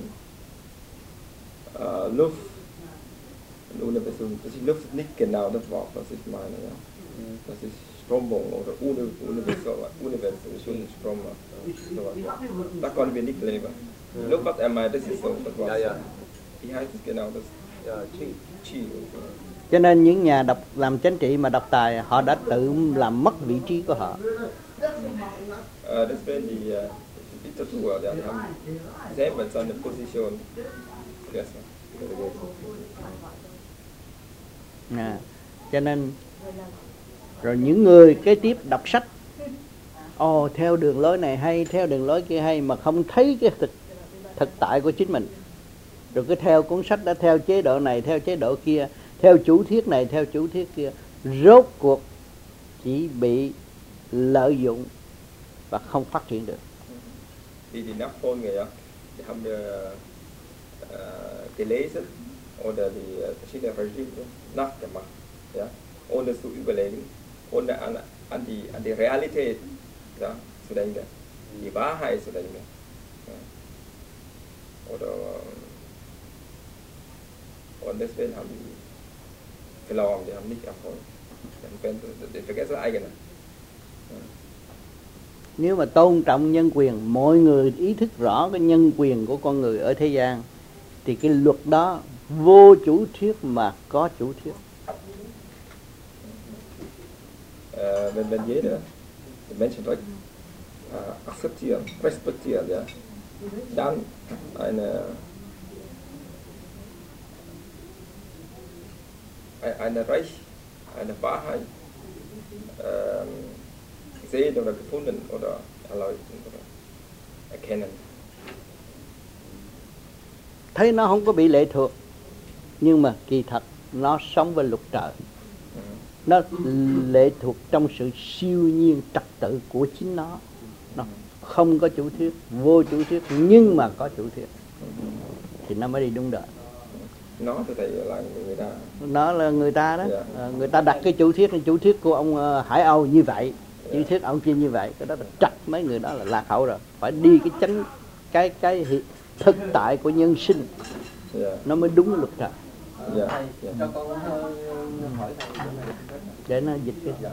uh, Luft, ein Universum, das ist Luft nicht genau das Wort, was ich meine. Ja. Das ist Strömung oder Universum, Universum, schon Strom. Da können wir nicht leben. Luft, was er meint, das ist so das Wort. Ja, ja. Wie heißt es genau? Das Ja, chi. Chi. Cho nên những nhà độc làm chính trị mà độc tài, họ đã tự làm mất vị trí của họ. Uh, deswegen die uh, Diktatur, ja, die haben selber seine Position vergessen. À, cho nên rồi những người kế tiếp đọc sách, ồ oh, theo đường lối này hay, theo đường lối kia hay, mà không thấy cái thực thực tại của chính mình, rồi cứ theo cuốn sách đó, theo chế độ này, theo chế độ kia, theo chủ thuyết này, theo chủ thuyết kia, rốt cuộc chỉ bị lợi dụng và không phát triển được. Die, die Nachfolger, ja, die haben wir äh, gelesen oder die äh, verschiedenen Regime nachgemacht, ja, ohne zu überlegen und an, an, die, an die Realität ja, zu denken, die Wahrheit zu denken. Ja. Oder, und deswegen haben die verloren, die haben nicht Erfolg. Die vergessen eigene. Ja. Nếu mà tôn trọng nhân quyền, mọi người ý thức rõ cái nhân quyền của con người ở thế gian, thì cái luật đó vô chủ thuyết mà có chủ thuyết. Äh, wenn, wenn jeder die Menschenrechte äh, akzeptieren, respektieren, ja, dann eine, eine Recht, eine Wahrheit ähm, sehen oder gefunden oder erleuchten oder erkennen. Thấy nó không có bị lệ thuộc, nhưng mà kỳ thật nó sống với luật trời. Nó lệ thuộc trong sự siêu nhiên trật tự của chính nó. Nó không có chủ thuyết, vô chủ thuyết, nhưng mà có chủ thuyết, thì nó mới đi đúng đời. Nó thì thầy là người ta. Nó là người ta đó. Yeah. À, người ta đặt cái chủ thuyết, cái chủ thuyết của ông Hải Âu như vậy, yeah. Chủ thuyết ông kia như vậy, cái đó là trật, mấy người đó là lạc hậu rồi. Phải đi cái chánh, cái cái thực tại của nhân sinh, yeah. Nó mới đúng luật trời. Yeah. Thầy, yeah. Cho con uh, hỏi thầy để nó dịch cái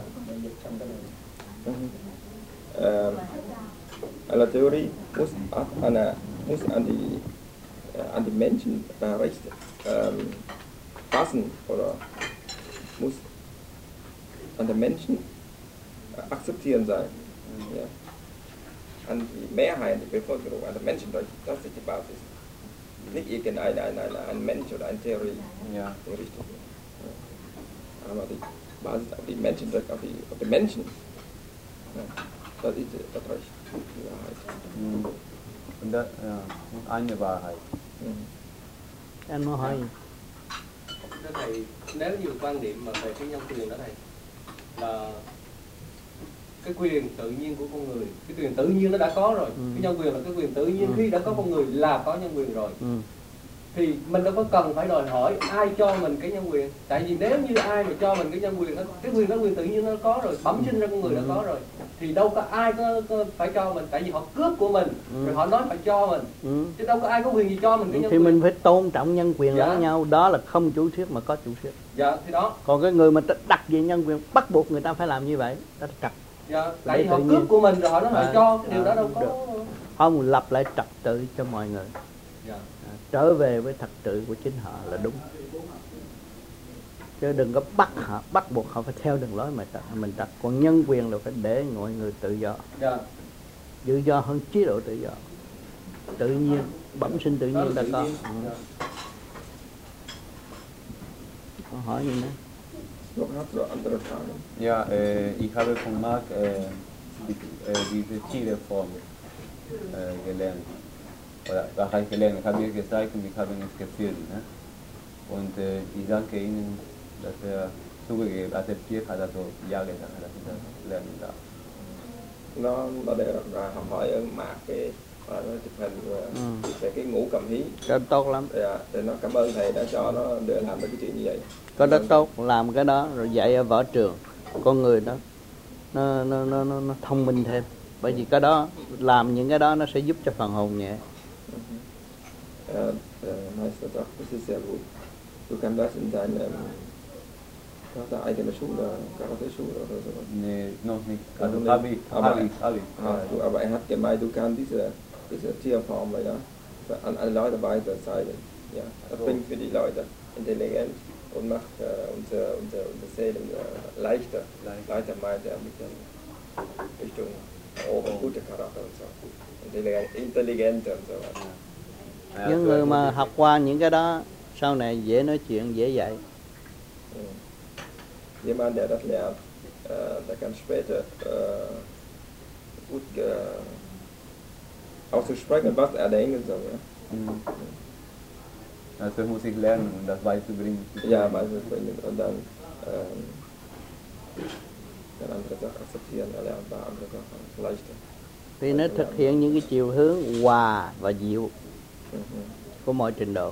uh, eine Theorie muss an, muss an die an die Menschen Recht ähm, passen oder muss an den Menschen akzeptieren sein. Ja. An die Mehrheit, die Bevölkerung, an den Menschenrecht, das ist die Basis. Nicht irgendein ein, ein, ein Mensch oder eine Theorie. Ja. So richtig. Ja. Aber die Basis auf die Menschenrechte, auf die, auf die Menschen. Ja. Das ist das Recht, die Wahrheit. Mhm. Und das, ja, und eine Wahrheit. Mhm. Anh nói hay. Thưa thầy, nếu như quan điểm mà về cái nhân quyền đó thầy, là cái quyền tự nhiên của con người, cái quyền tự nhiên nó đã có rồi, ừ. Cái nhân quyền là cái quyền tự nhiên, ừ. Khi đã có con người là có nhân quyền rồi, ừ. Thì mình đâu có cần phải đòi hỏi ai cho mình cái nhân quyền. Tại vì nếu như ai mà cho mình cái nhân quyền đó, cái quyền đó quyền tự nhiên nó có rồi, bẩm sinh ra con người đã có rồi, thì đâu có ai có, có phải cho mình. Tại vì họ cướp của mình, ừ. Rồi họ nói phải cho mình, ừ. Chứ đâu có ai có quyền gì cho mình cái nhân thì quyền. Thì mình phải tôn trọng nhân quyền dạ. lẫn nhau. Đó là không chủ thuyết mà có chủ thuyết. Dạ, thì đó. Còn cái người mà đặt về nhân quyền bắt buộc người ta phải làm như vậy, đó là trật. Dạ, tại vì họ cướp nhiên. Của mình rồi họ nói họ à, cho, cái điều à, đó đâu có. Được. Ông lập lại trật tự cho mọi người. Dạ. À, trở về với trật tự của chính họ là đúng. Chứ đừng có bắt họ, bắt buộc họ phải theo đường lối mà mình trật. Còn nhân quyền là phải để mọi người tự do. Dạ. Tự do hơn chế độ tự do. Tự nhiên, bẩm sinh tự nhiên đã có. Ừ. Có hỏi gì nữa? Ja, äh, ich habe von Marx äh, die, äh, diese Zielreform äh, gelernt. Oder was habe ich gelernt? Ich habe ihr gezeigt und ich habe es gefilmt. Ne? Und äh, ich danke Ihnen, dass er zugegeben, akzeptiert hat, also ja gesagt hat, dass ich das lernen darf. Nó nó để là học hỏi ở Marx cái nó chụp hình về ừ. cái ngũ cầm hí. Rất tốt lắm. Dạ, thì nó cảm ơn thầy đã cho nó để làm được cái chuyện như vậy. Có rất tốt, làm cái đó rồi dạy ở võ trường, con người đó nó nó nó nó, nó thông minh thêm, bởi vì cái đó làm những cái đó nó sẽ giúp cho phần hồn nhẹ. Meister sagt, das ist sehr gut. Du kannst das in deinem deine eigene Schule, Karate-Schule oder so. Nee, noch nicht. Also habe ich, habe ich, habe ich. Ah, du, aber er hat gemeint, du kannst diese diese Tierform ja an alle Leute weiter zeigen. Ja, das bringt für die Leute intelligent und macht äh, unsere, unsere, unsere Seelen äh, leichter, leichter meint er mit der Richtung oben gute Charakter und so, intelligent, intelligenter und so weiter. Những người mà học qua những cái đó sau này dễ nói chuyện, dễ dạy. Jemand, der das lernt, äh, der kann später äh, gut äh, auszusprechen, was er denken soll. Ja? Mhm. Also muss ich lernen, um das beizubringen. Ja, beizubringen und dann ähm, dann andere Sachen akzeptieren, er lernt andere Sachen leichter. Vì nó thực hiện những cái chiều hướng hòa và dịu uh-huh. của mọi trình độ.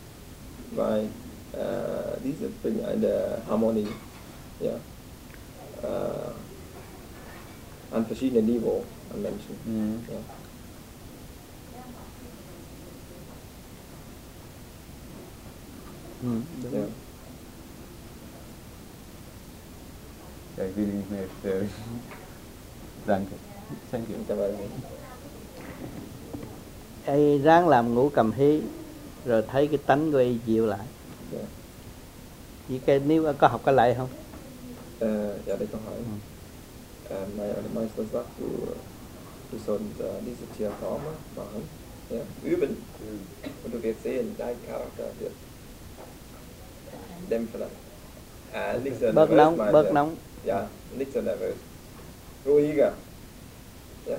Uh-huh. Weil äh, diese bringen eine Harmonie. Ja. uh, an verschiedenen Niveau an Menschen. Mhm. Ja. Ừ, đúng Ja. rồi. Ja, ich will nicht mehr stören. Danke. Thank you. Cảm ơn. Ê, ráng làm ngũ cầm hí rồi thấy cái tánh của y dịu lại. Ja. Chỉ cái nếu có học cái lại không? Äh, ja, đây câu hỏi. Äh, mein Meister sagt, du, du sollst äh, diese vier Formen machen, ja, üben, und du wirst sehen, dein Charakter wird dämpfen. Ah, nicht so Bớt nervös, nóng, meinte bớt er. nóng. Ja, nicht so nervös. Ruhiger. Ja.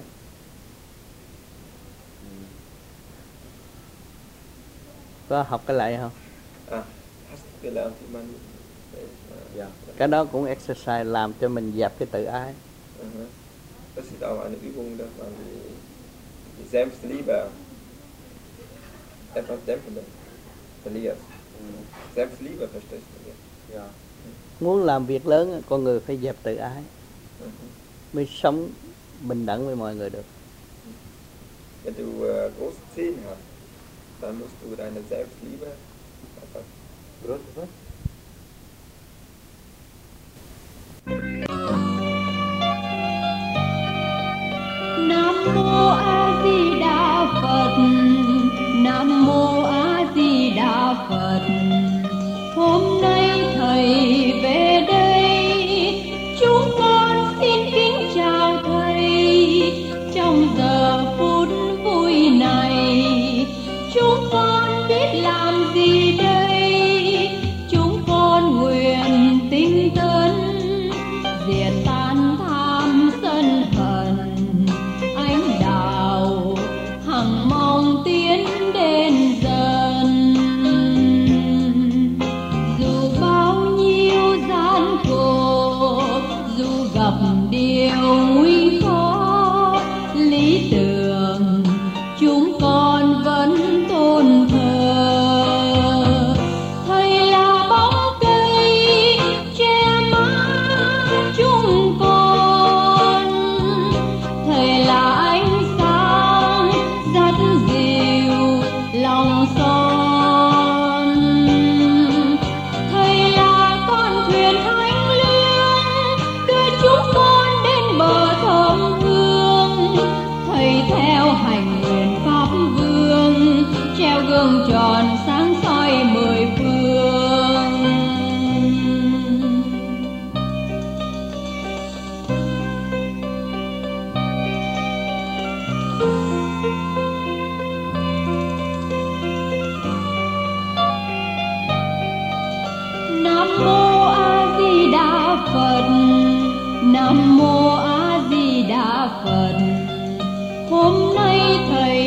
Có học cái lại không? Ah, hast du gelernt, wie man... Äh, ja. Cái đó cũng exercise làm cho mình dẹp cái tự ái. Mhm. Das ist auch eine Übung, dass man die, die Selbstliebe etwas dämpfen verliert. Selbstliebe, verstehst du? Ja. Muốn làm việc lớn, con người phải dẹp tự ái, mới sống bình đẳng với mọi người được. Wenn du äh, große Zehen hast, dann musst du deine Selbstliebe etwas Groß, was? Nam mô A Di Đà Phật. Nam mô A Di Đà Phật. Hôm nay thầy về đây, chúng con xin kính chào thầy. Trong giờ phút vui này, chúng con biết làm gì đây? Chúng con nguyện tinh tấn, diệt tan tham sân hận, ánh đạo hằng mong tiến đến dần. Dù bao nhiêu gian khổ, dù gặp điều nguy khó, lý tưởng chúng con vẫn tôn thờ. Thầy là bóng cây che mát chúng con, thầy là ánh sáng dắt dịu lòng son, thầy là con thuyền thánh lương đưa chúng con đến bờ thơm hương. Thầy theo hành nguyện pháp vương, treo gương tròn sáng soi mười phương. Nam mô A Di Đà Phật. Nam mô A Di Đà Phật. Hôm nay thầy